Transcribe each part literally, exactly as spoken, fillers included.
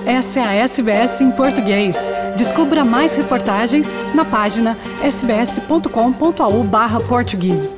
essa é a S B S em português. Descubra mais reportagens na página sbs.com.au barra português.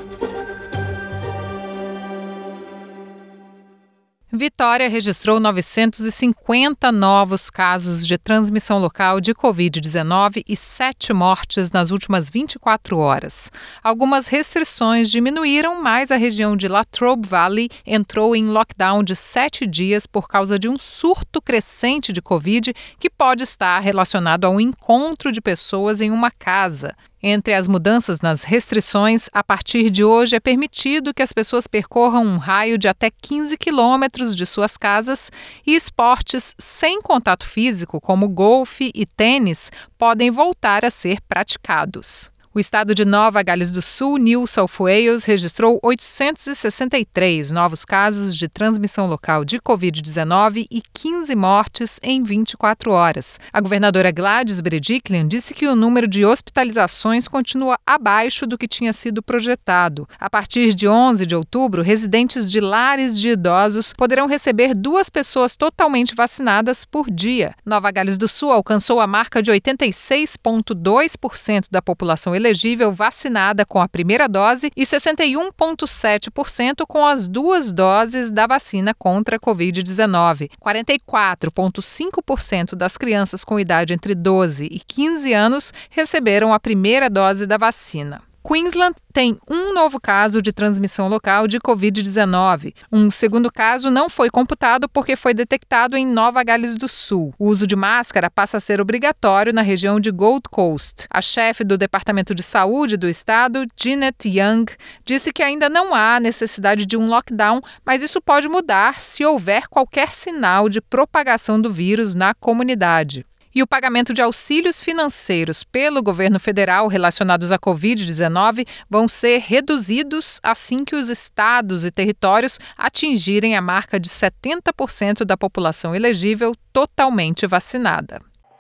Vitória registrou novecentos e cinquenta novos casos de transmissão local de covid dezenove e sete mortes nas últimas vinte e quatro horas. Algumas restrições diminuíram, mas a região de Latrobe Valley entrou em lockdown de sete dias por causa de um surto crescente de Covid que pode estar relacionado ao encontro de pessoas em uma casa. Entre as mudanças nas restrições, a partir de hoje é permitido que as pessoas percorram um raio de até quinze quilômetros de suas casas e esportes sem contato físico, como golfe e tênis, podem voltar a ser praticados. O estado de Nova Gales do Sul, New South Wales, registrou oitocentos e sessenta e três novos casos de transmissão local de covid dezenove e quinze mortes em vinte e quatro horas. A governadora Gladys Berejiklian disse que o número de hospitalizações continua abaixo do que tinha sido projetado. A partir de onze de outubro, residentes de lares de idosos poderão receber duas pessoas totalmente vacinadas por dia. Nova Gales do Sul alcançou a marca de oitenta e seis vírgula dois por cento da população elegível vacinada com a primeira dose e sessenta e um vírgula sete por cento com as duas doses da vacina contra a covid dezenove. quarenta e quatro vírgula cinco por cento das crianças com idade entre doze e quinze anos receberam a primeira dose da vacina. Queensland tem um novo caso de transmissão local de covid dezenove. Um segundo caso não foi computado porque foi detectado em Nova Gales do Sul. O uso de máscara passa a ser obrigatório na região de Gold Coast. A chefe do Departamento de Saúde do estado, Jeanette Young, disse que ainda não há necessidade de um lockdown, mas isso pode mudar se houver qualquer sinal de propagação do vírus na comunidade. E o pagamento de auxílios financeiros pelo governo federal relacionados à covid dezenove vão ser reduzidos assim que os estados e territórios atingirem a marca de setenta por cento da população elegível totalmente vacinada.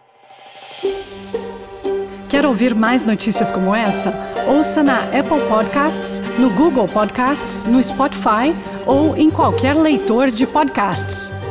Quer ouvir mais notícias como essa? Ouça na Apple Podcasts, no Google Podcasts, no Spotify ou em qualquer leitor de podcasts.